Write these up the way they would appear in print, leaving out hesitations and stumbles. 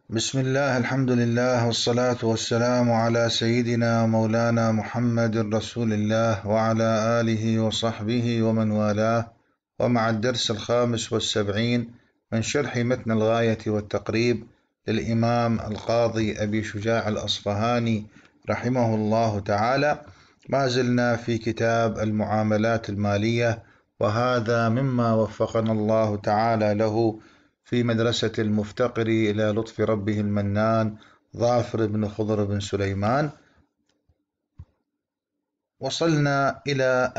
بسم الله، الحمد لله، والصلاة والسلام على سيدنا مولانا محمد رسول الله وعلى آله وصحبه ومن والاه. ومع الدرس 75 من شرح متن الغاية والتقريب للإمام القاضي أبي شجاع الأصفهاني رحمه الله تعالى، ما زلنا في كتاب المعاملات المالية، وهذا مما وفقنا الله تعالى له في مدرسة المفتقر إلى لطف ربه المنان ظافر بن خضر بن سليمان. وصلنا إلى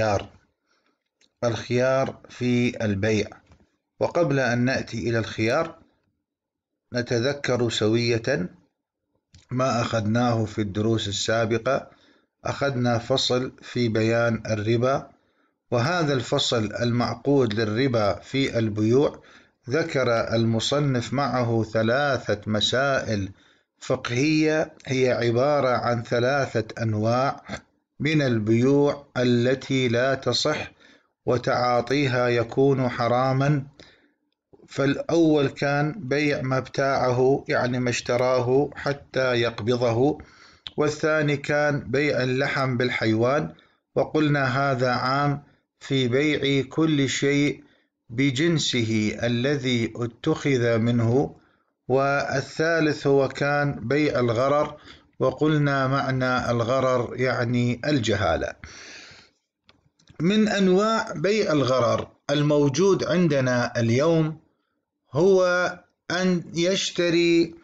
الخيار في البيع. وقبل أن نأتي إلى الخيار نتذكر سوية ما أخذناه في الدروس السابقة. أخذنا فصل في بيان الربا، وهذا الفصل المعقود للربا في البيوع ذكر المصنف معه 3 مسائل فقهية هي عبارة عن 3 أنواع من البيوع التي لا تصح وتعاطيها يكون حراما. فالأول كان بيع ما ابتاعه، يعني ما اشتراه حتى يقبضه، والثاني كان بيع اللحم بالحيوان، وقلنا هذا عام في بيع كل شيء بجنسه الذي اتخذ منه. والثالث هو كان بيع الغرر، وقلنا معنى الغرر يعني الجهالة. من أنواع بيع الغرر الموجود عندنا اليوم هو أن يشتري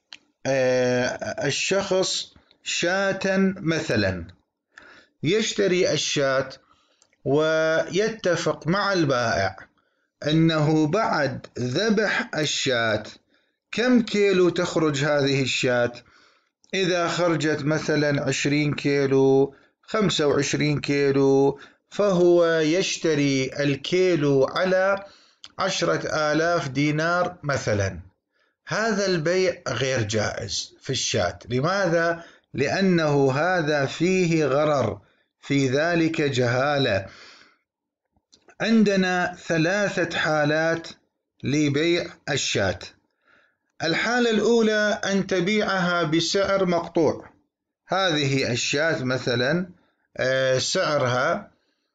الشخص شاة مثلا، يشتري الشاة ويتفق مع البائع أنه بعد ذبح الشاة كم كيلو تخرج هذه الشاة. إذا خرجت مثلا 20 كيلو 25 كيلو فهو يشتري الكيلو على 10,000 دينار مثلا. هذا البيع غير جائز في الشاة. لماذا؟ لأنه هذا فيه غرر، في ذلك جهالة. عندنا 3 حالات لبيع الشاة. الحالة الأولى أن تبيعها بسعر مقطوع. هذه الشاة مثلا سعرها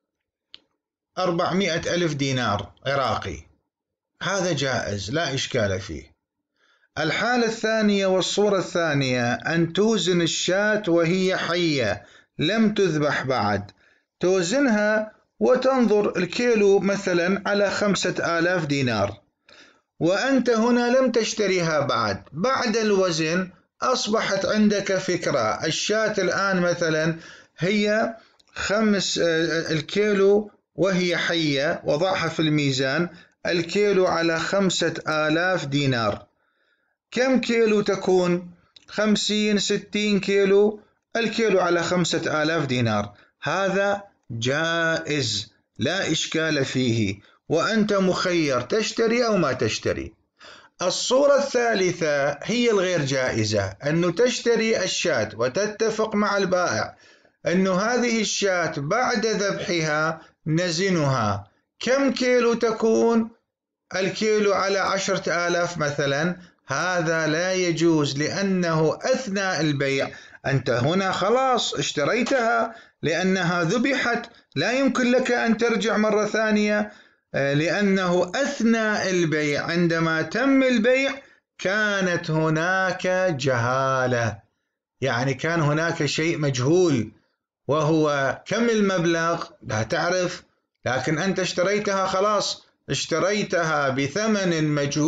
400,000 دينار عراقي، هذا جائز لا إشكال فيه. الحالة الثانية والصورة الثانية أن توزن الشاة وهي حية لم تذبح بعد، توزنها وتنظر الكيلو مثلا على 5,000 دينار، وأنت هنا لم تشتريها بعد الوزن أصبحت عندك فكرة الشاة الآن مثلا هي 5 الكيلو وهي حية، وضعها في الميزان الكيلو على 5,000 دينار. كم كيلو تكون؟ 50 60 كيلو، الكيلو على 5,000 دينار. هذا جائز لا إشكال فيه، وأنت مخير تشتري أو ما تشتري. الصورة الثالثة هي الغير جائزة، أنه تشتري الشاة وتتفق مع البائع أنه هذه الشاة بعد ذبحها نزنها. كم كيلو تكون؟ الكيلو على 10,000 مثلا. هذا لا يجوز، لأنه أثناء البيع أنت هنا خلاص اشتريتها لأنها ذبحت، لا يمكن لك أن ترجع مرة ثانية، لأنه أثناء البيع عندما تم البيع كانت هناك جهالة، يعني كان هناك شيء مجهول، وهو كم المبلغ لا تعرف، لكن أنت اشتريتها خلاص، اشتريتها بثمن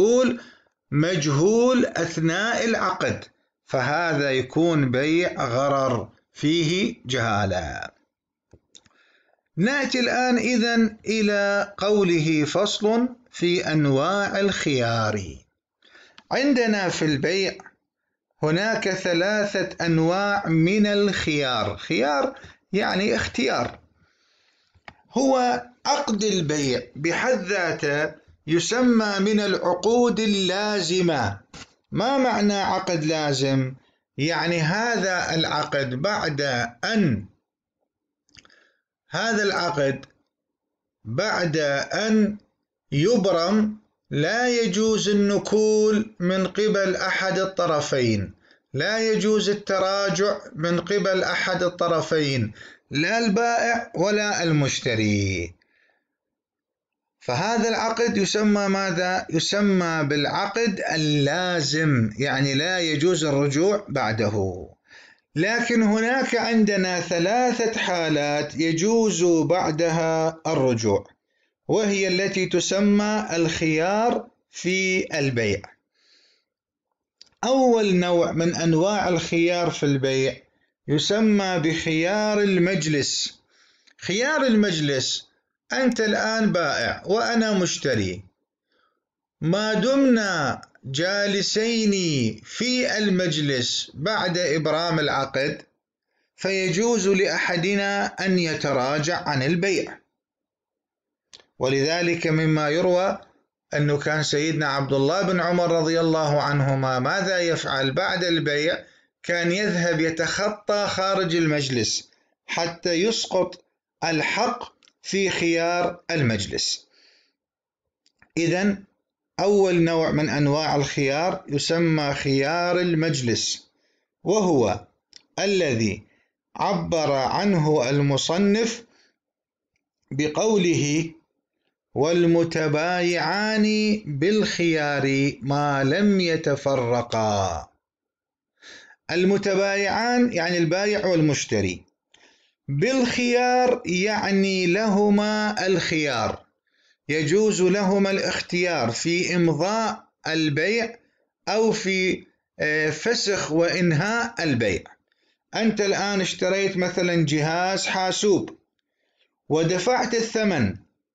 مجهول أثناء العقد، فهذا يكون بيع غرر فيه جهالة. نأتي الآن إذن إلى قوله فصل في أنواع الخيار. عندنا في البيع هناك 3 أنواع من الخيار. خيار يعني اختيار. هو عقد البيع بحد ذاته يسمى من العقود اللازمة. ما معنى عقد لازم؟ يعني هذا العقد بعد أن يبرم لا يجوز النكول من قبل أحد الطرفين، لا يجوز التراجع من قبل أحد الطرفين، لا البائع ولا المشتري. فهذا العقد يسمى ماذا؟ يسمى بالعقد اللازم، يعني لا يجوز الرجوع بعده. لكن هناك عندنا 3 حالات يجوز بعدها الرجوع، وهي التي تسمى الخيار في البيع. أول نوع من أنواع الخيار في البيع يسمى بخيار المجلس. خيار المجلس: أنت الآن بائع وأنا مشتري، ما دمنا جالسين في المجلس بعد إبرام العقد فيجوز لأحدنا أن يتراجع عن البيع. ولذلك مما يروى أنه كان سيدنا عبد الله بن عمر رضي الله عنهما ماذا يفعل بعد البيع؟ كان يذهب يتخطى خارج المجلس حتى يسقط الحق في خيار المجلس. إذن أول نوع من أنواع الخيار يسمى خيار المجلس، وهو الذي عبر عنه المصنف بقوله: والمتبايعان بالخيار ما لم يتفرقا. المتبايعان يعني البائع والمشتري، بالخيار يعني لهما الخيار، يجوز لهما الاختيار في إمضاء البيع أو في فسخ وإنهاء البيع. أنت الآن اشتريت مثلا جهاز حاسوب ودفعت الثمن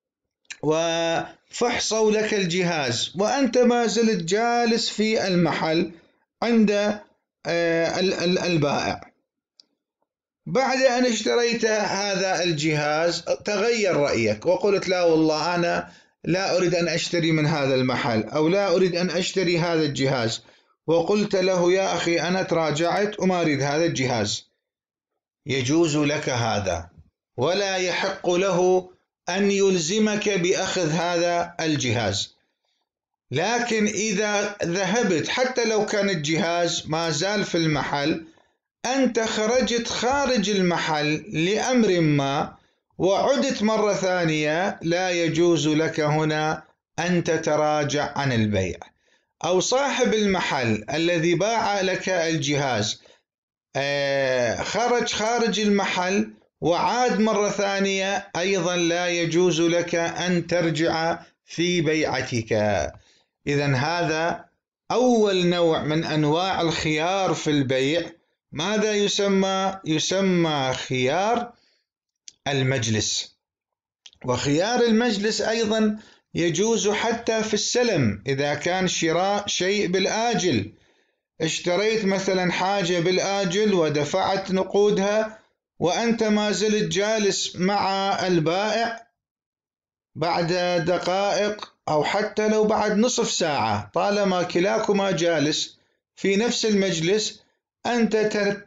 وفحصوا لك الجهاز وأنت ما زلت جالس في المحل عند البائع. بعد أن اشتريت هذا الجهاز تغير رأيك وقلت: لا والله أنا لا أريد أن أشتري من هذا المحل، أو لا أريد أن أشتري هذا الجهاز، وقلت له: يا أخي أنا تراجعت وما أريد هذا الجهاز. يجوز لك هذا، ولا يحق له أن يلزمك بأخذ هذا الجهاز. لكن إذا ذهبت حتى لو كان الجهاز ما زال في المحل، أنت خرجت خارج المحل لأمر ما وعدت مرة ثانية، لا يجوز لك هنا أن تتراجع عن البيع. أو صاحب المحل الذي باع لك الجهاز خرج خارج المحل وعاد مرة ثانية، أيضا لا يجوز لك أن ترجع في بيعتك. إذن هذا أول نوع من أنواع الخيار في البيع. ماذا يسمى؟ يسمى خيار المجلس. وخيار المجلس أيضا يجوز حتى في السلم، إذا كان شراء شيء بالآجل، اشتريت مثلا حاجة بالآجل ودفعت نقودها وأنت ما زلت جالس مع البائع بعد دقائق أو حتى لو بعد نصف ساعة، طالما كلاكما جالس في نفس المجلس، أنت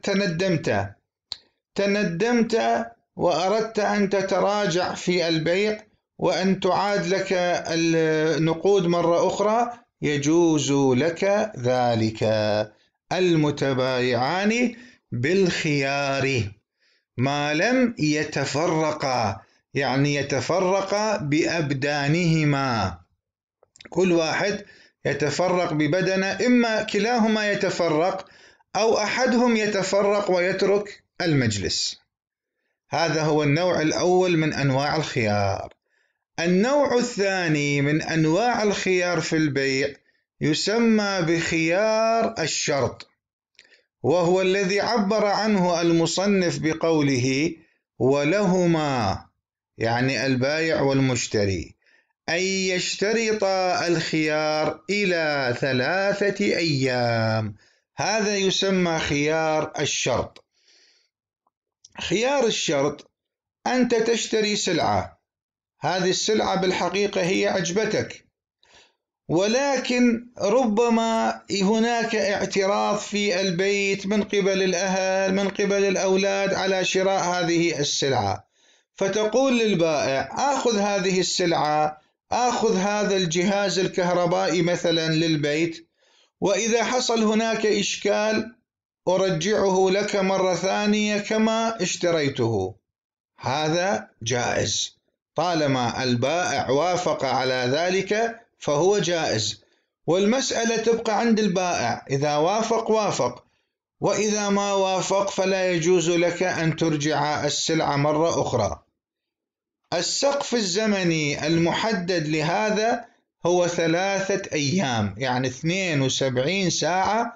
تندمت وأردت أن تتراجع في البيع وأن تعاد لك النقود مرة أخرى، يجوز لك ذلك. المتبايعان بالخيار ما لم يتفرقا، يعني يتفرقا بأبدانهما، كل واحد يتفرق ببدنه، إما كلاهما يتفرق أو أحدهم يتفرق ويترك المجلس. هذا هو النوع الأول من أنواع الخيار. النوع الثاني من أنواع الخيار في البيع يسمى بخيار الشرط، وهو الذي عبر عنه المصنف بقوله: ولهما، يعني البائع والمشتري، أن يشترطا الخيار إلى 3 أيام. هذا يسمى خيار الشرط. خيار الشرط: أنت تشتري سلعة، هذه السلعة بالحقيقة هي عجبتك، ولكن ربما هناك اعتراض في البيت من قبل الأهل من قبل الأولاد على شراء هذه السلعة، فتقول للبائع: آخذ هذه السلعة آخذ هذا الجهاز الكهربائي مثلا للبيت، وإذا حصل هناك إشكال أرجعه لك مرة ثانية كما اشتريته. هذا جائز، طالما البائع وافق على ذلك فهو جائز، والمسألة تبقى عند البائع، إذا وافق وافق، وإذا ما وافق فلا يجوز لك أن ترجع السلعة مرة أخرى. السقف الزمني المحدد لهذا هو 3 أيام، يعني 72 ساعة،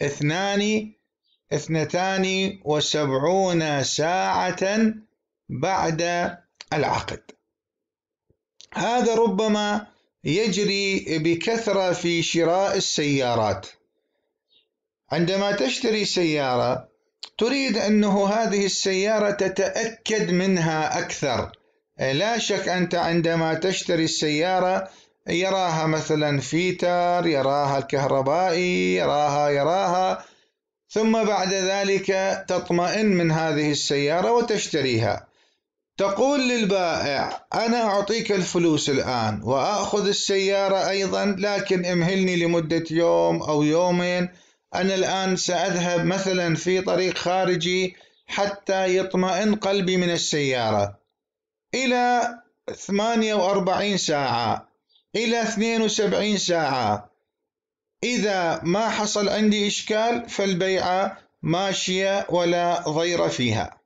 72 ساعة بعد العقد. هذا ربما يجري بكثرة في شراء السيارات. عندما تشتري سيارة تريد أنه هذه السيارة تتأكد منها أكثر. لا شك أنت عندما تشتري السيارة يراها مثلا فيتر، يراها الكهربائي، يراها، ثم بعد ذلك تطمئن من هذه السيارة وتشتريها. تقول للبائع أنا أعطيك الفلوس الآن وأخذ السيارة أيضا، لكن امهلني لمدة يوم أو يومين، أنا الآن سأذهب مثلا في طريق خارجي حتى يطمئن قلبي من السيارة، إلى 48 ساعة، إلى 72 ساعة. إذا ما حصل عندي إشكال فالبيعة ماشية ولا ضير فيها.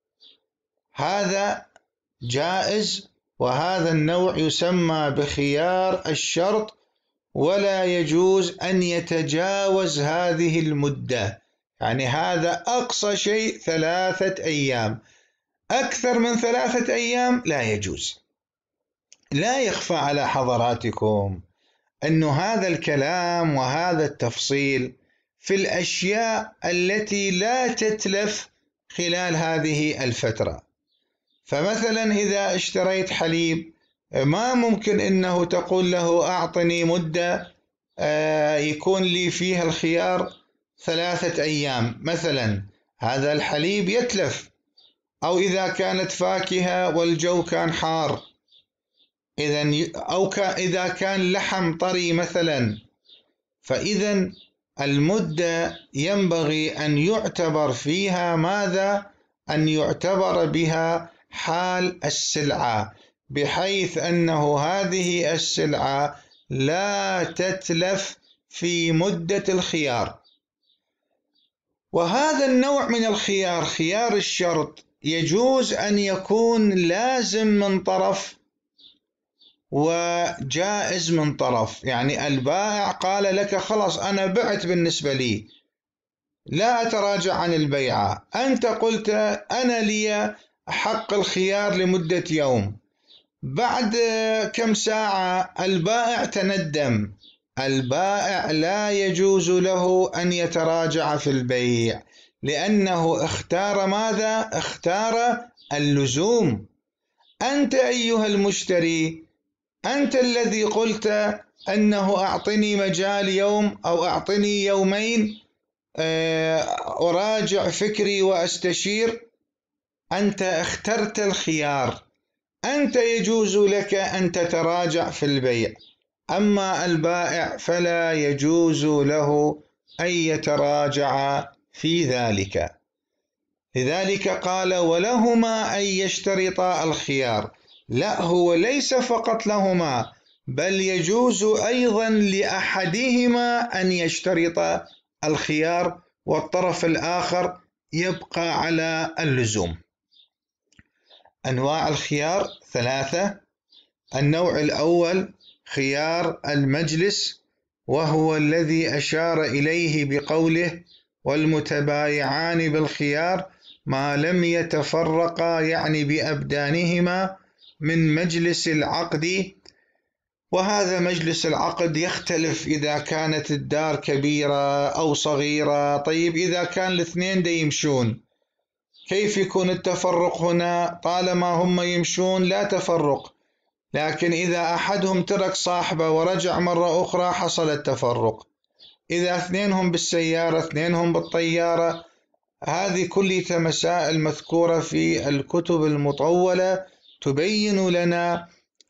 هذا جائز، وهذا النوع يسمى بخيار الشرط، ولا يجوز أن يتجاوز هذه المدة. يعني هذا أقصى شيء 3 أيام، أكثر من 3 أيام لا يجوز. لا يخفى على حضراتكم أن هذا الكلام وهذا التفصيل في الأشياء التي لا تتلف خلال هذه الفترة. فمثلا إذا اشتريت حليب ما ممكن أنه تقول له أعطني مدة يكون لي فيها الخيار 3 أيام مثلا، هذا الحليب يتلف. أو إذا كانت فاكهة والجو كان حار، إذا كان لحم طري مثلا، فإذا المدة ينبغي أن يعتبر فيها ماذا؟ أن يعتبر بها حال السلعة، بحيث أنه هذه السلعة لا تتلف في مدة الخيار. وهذا النوع من الخيار، خيار الشرط، يجوز أن يكون لازم من طرف وجائز من طرف. يعني البائع قال لك خلاص أنا بعت بالنسبة لي، لا أتراجع عن البيعة. أنت قلت أنا لي حق الخيار لمدة يوم، بعد كم ساعة البائع تندم. البائع لا يجوز له أن يتراجع في البيع، لأنه اختار ماذا؟ اختار اللزوم. أنت أيها المشتري، أنت الذي قلت أنه أعطني مجال يوم أو أعطني يومين أراجع فكري وأستشير. أنت اخترت الخيار، أنت يجوز لك أن تتراجع في البيع، أما البائع فلا يجوز له أن يتراجع في ذلك. لذلك قال ولهما أن يشترطا الخيار. لا، هو ليس فقط لهما، بل يجوز أيضا لأحدهما أن يشترط الخيار والطرف الآخر يبقى على اللزوم. أنواع الخيار 3. النوع الأول خيار المجلس، وهو الذي أشار إليه بقوله والمتبايعان بالخيار ما لم يتفرقا، يعني بأبدانهما، من مجلس العقد. وهذا مجلس العقد يختلف إذا كانت الدار كبيرة أو صغيرة. طيب إذا كان الاثنين يمشون كيف يكون التفرق هنا؟ طالما هم يمشون لا تفرق، لكن إذا أحدهم ترك صاحبه ورجع مرة أخرى حصل التفرق. إذا اثنينهم بالسيارة، اثنينهم بالطيارة، هذه كلها مسائل مذكورة في الكتب المطولة تبين لنا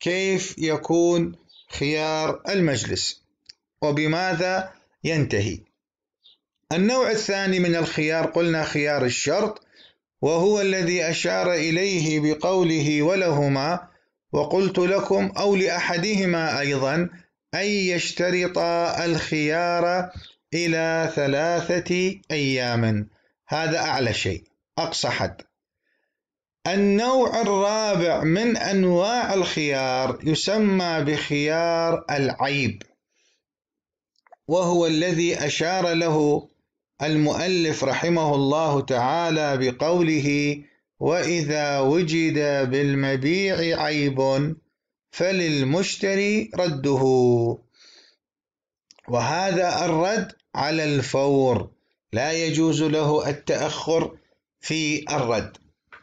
كيف يكون خيار المجلس وبماذا ينتهي. النوع الثاني من الخيار قلنا خيار الشرط، وهو الذي أشار إليه بقوله ولهما، وقلت لكم أو لأحدهما أيضا أن يشترط الخيار إلى 3 أيام، هذا أعلى شيء، أقصى حد. النوع الرابع من أنواع الخيار يسمى بخيار العيب، وهو الذي أشار له المؤلف رحمه الله تعالى بقوله وإذا وجد بالمبيع عيب فللمشتري رده، وهذا الرد على الفور، لا يجوز له التأخر في الرد.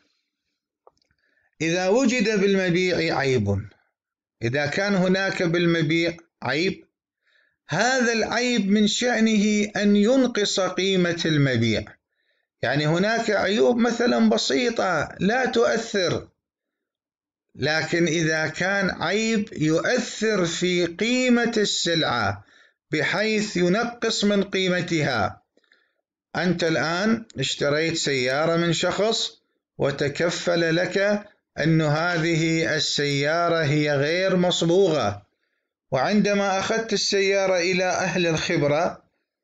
إذا وجد بالمبيع عيب، إذا كان هناك بالمبيع عيب، هذا العيب من شأنه أن ينقص قيمة المبيع، يعني هناك عيوب مثلا بسيطة لا تؤثر، لكن إذا كان عيب يؤثر في قيمة السلعة بحيث ينقص من قيمتها. أنت الآن اشتريت سيارة من شخص وتكفل لك أن هذه السيارة هي غير مصبوغة، وعندما أخذت السيارة إلى أهل الخبرة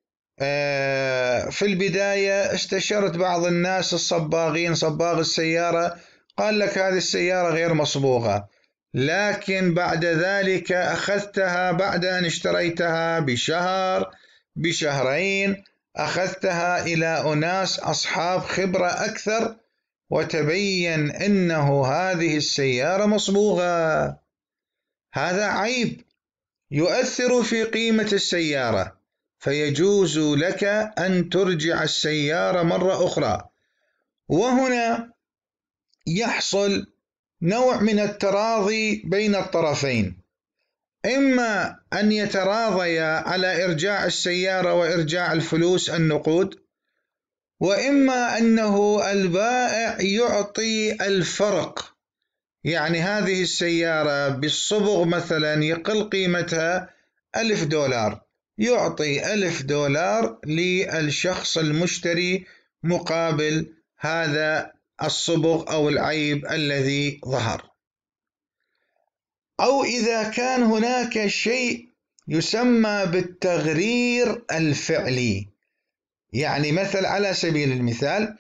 في البداية استشرت بعض الناس الصباغين، صباغ السيارة، قال لك هذه السيارة غير مصبوغة، لكن بعد ذلك أخذتها بعد أن اشتريتها بشهر بشهرين، أخذتها إلى أناس أصحاب خبرة أكثر وتبين أنه هذه السيارة مصبوغة. هذا عيب يؤثر في قيمة السيارة، فيجوز لك أن ترجع السيارة مرة أخرى. وهنا يحصل نوع من التراضي بين الطرفين، إما أن يتراضيا على إرجاع السيارة وإرجاع الفلوس النقود، وإما أنه البائع يعطي الفرق، يعني هذه السيارة بالصبغ مثلا يقل قيمتها $1000، يعطي $1000 للشخص المشتري مقابل هذا الصبغ أو العيب الذي ظهر. أو إذا كان هناك شيء يسمى بالتغرير الفعلي، يعني مثل على سبيل المثال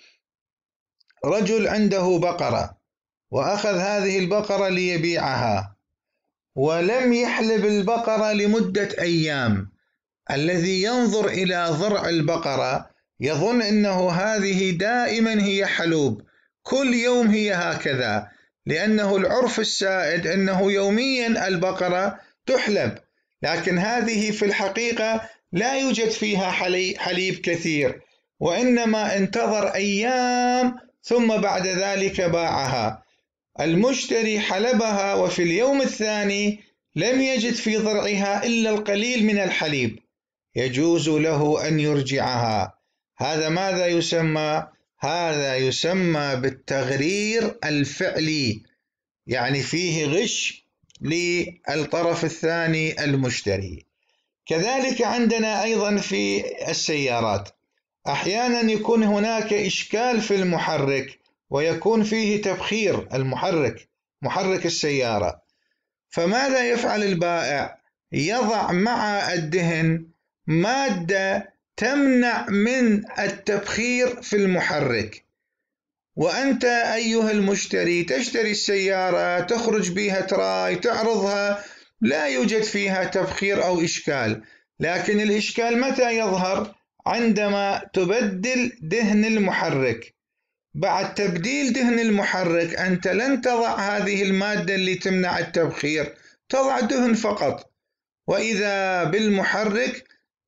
رجل عنده بقرة وأخذ هذه البقرة ليبيعها ولم يحلب البقرة لمدة أيام، الذي ينظر إلى ضرع البقرة يظن أنه هذه دائما هي حلوب، كل يوم هي هكذا، لأنه العرف السائد أنه يوميا البقرة تحلب، لكن هذه في الحقيقة لا يوجد فيها حليب كثير، وإنما انتظر أيام ثم بعد ذلك باعها. المشتري حلبها وفي اليوم الثاني لم يجد في ضرعها إلا القليل من الحليب، يجوز له أن يرجعها. هذا ماذا يسمى؟ هذا يسمى بالتغرير الفعلي، يعني فيه غش للطرف الثاني المشتري. كذلك عندنا أيضا في السيارات أحيانا يكون هناك إشكال في المحرك ويكون فيه تبخير المحرك، محرك السيارة، فماذا يفعل البائع؟ يضع مع الدهن مادة تمنع من التبخير في المحرك، وأنت أيها المشتري تشتري السيارة تخرج بها تراي تعرضها لا يوجد فيها تبخير أو إشكال، لكن الإشكال متى يظهر؟ عندما تبدل دهن المحرك. بعد تبديل دهن المحرك أنت لن تضع هذه المادة اللي تمنع التبخير، تضع دهن فقط، وإذا بالمحرك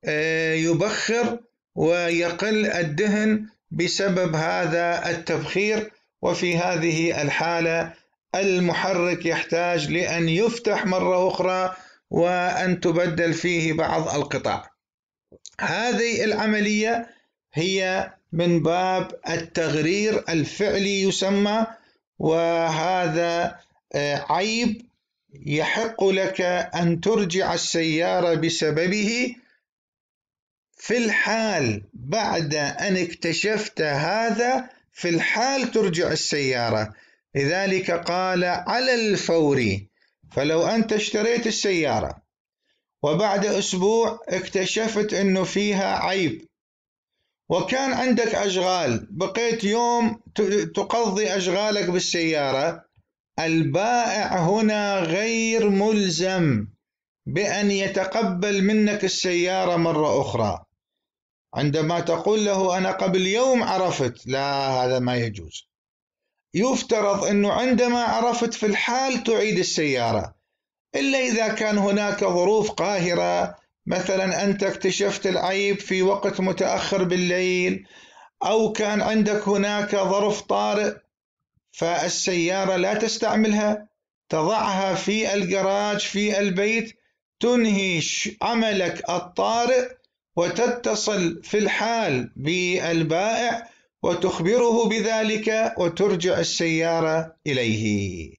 يبخر ويقل الدهن بسبب هذا التبخير، وفي هذه الحالة المحرك يحتاج لأن يفتح مرة أخرى وأن تبدل فيه بعض القطع. هذه العملية هي من باب التغرير الفعلي يسمى، وهذا عيب يحق لك أن ترجع السيارة بسببه في الحال بعد أن اكتشفت هذا، في الحال ترجع السيارة. لذلك قال على الفور. فلو أنت اشتريت السيارة وبعد أسبوع اكتشفت أنه فيها عيب وكان عندك أشغال، بقيت يوم تقضي أشغالك بالسيارة، البائع هنا غير ملزم بأن يتقبل منك السيارة مرة أخرى. عندما تقول له أنا قبل يوم عرفت، لا، هذا ما يجوز. يفترض أنه عندما عرفت في الحال تعيد السيارة، إلا إذا كان هناك ظروف قاهرة، مثلا أنت اكتشفت العيب في وقت متأخر بالليل، أو كان عندك هناك ظرف طارئ فالسيارة لا تستعملها، تضعها في الجراج في البيت، تنهي عملك الطارئ وتتصل في الحال بالبائع وتخبره بذلك وترجع السيارة إليه.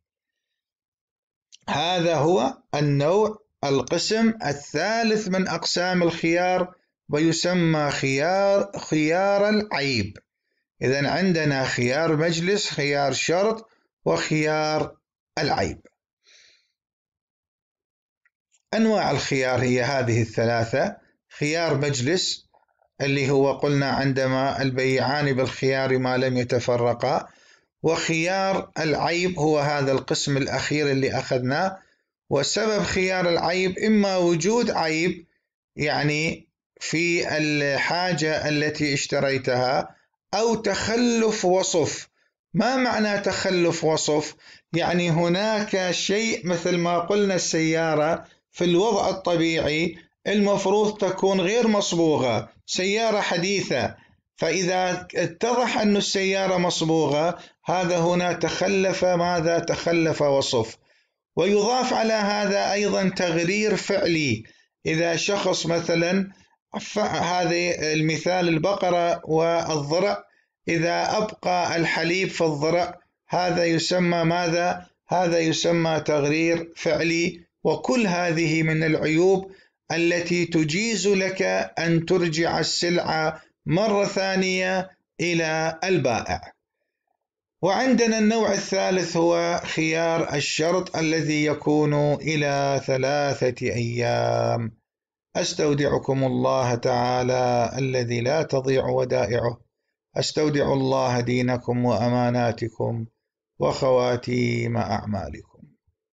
هذا هو القسم الثالث من أقسام الخيار، ويسمى خيار العيب. إذن عندنا خيار مجلس، خيار شرط، وخيار العيب. أنواع الخيار هي هذه الثلاثة: خيار مجلس اللي هو قلنا عندما البيعان بالخيار ما لم يتفرقا، وخيار العيب هو هذا القسم الأخير اللي أخذناه. وسبب خيار العيب إما وجود عيب يعني في الحاجة التي اشتريتها، أو تخلف وصف. ما معنى تخلف وصف؟ يعني هناك شيء، مثل ما قلنا السيارة في الوضع الطبيعي المفروض تكون غير مصبوغة، سيارة حديثة، فإذا اتضح أن السيارة مصبوغة، هذا هنا تخلف ماذا؟ تخلف وصف. ويضاف على هذا أيضا تغرير فعلي. إذا شخص مثلا، هذه المثال البقرة والضرع، إذا أبقى الحليب في الضرع، هذا يسمى ماذا؟ هذا يسمى تغرير فعلي. وكل هذه من العيوب التي تجيز لك أن ترجع السلعة مرة ثانية إلى البائع. وعندنا النوع الثالث هو خيار الشرط الذي يكون إلى 3 أيام. أستودعكم الله تعالى الذي لا تضيع ودائعه. أستودع الله دينكم وأماناتكم وخواتيم أعمالكم.